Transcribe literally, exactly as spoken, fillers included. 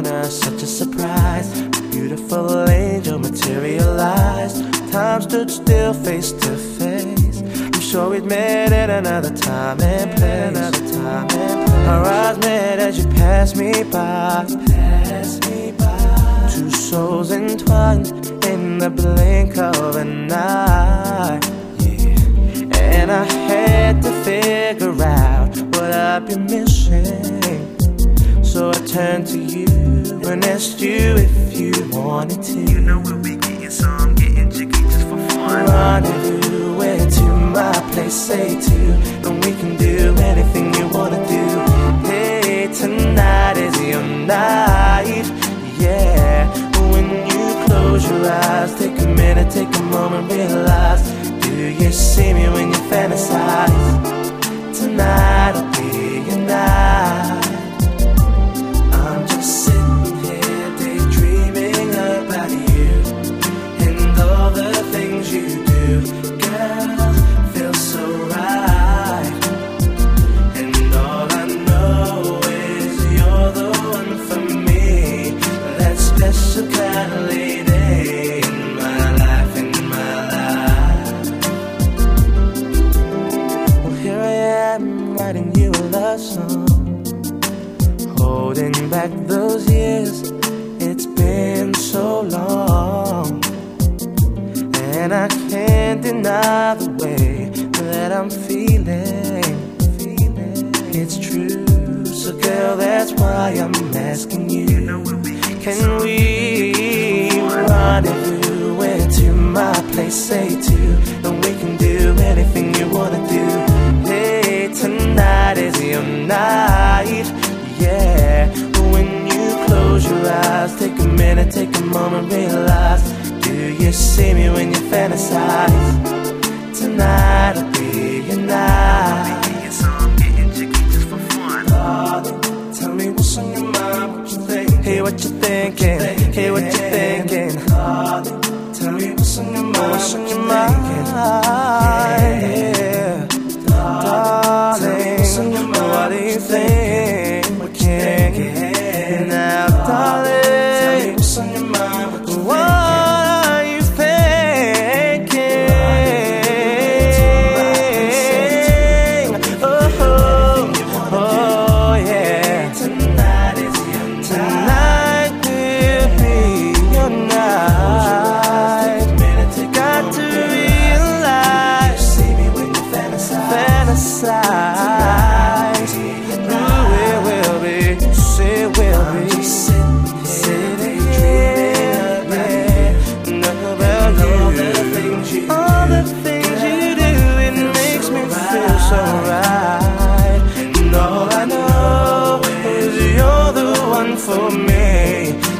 corner, such a surprise. Beautiful angel materialized. Time stood still, face to face. I'm sure we'd met at another time and place. Another time and place. Our eyes met as you passed me by. Passed me by. Two souls entwined in the blink of an eye. Yeah. And I had to figure out what I'd be missing. So I turned to you and asked you if you wanted to. You know we'll be getting some, getting jiggy just for fun. Rendezvous, where to my place, say to, and we can do anything you wanna do. Hey, tonight is your night, yeah. When you close your eyes, take a minute, take a moment, realize. Do you see me when you fantasize? Tonight will be your night. I'm just sitting here daydreaming about you and all the things you do. Girl, feels so right. And all I know is you're the one for me. That special kind of lady in my life, in my life. Well, here I am writing you a love song, holding back those years, it's been so long. And I can't deny the way that I'm feeling, feeling. It's true, so girl, that's why I'm asking you. Can we rendezvous, where to my place, say to, and we can do anything you wanna do. Hey, tonight is your night, yeah. When you close your eyes, take a minute, take a moment, realize. Do you see me when you fantasize? Tonight will be your night. Darling, tell me what's on your mind, what you think. Hey, what you thinking? Hey, what you thinking? Darling, tell me what's on your mind, what's on your mind? Yeah, darling, what do you think? Now, darling, tell me what's on your mind, what you thinking? What are you thinking? Oh, oh, oh, yeah. Tonight is your night. Tonight will be your night. Got to realize, see me when you fantasize. Ooh, it will be. It will be sitting here, yeah. About you, all the things you do, it makes me feel so right. And all I know is you're the one for me.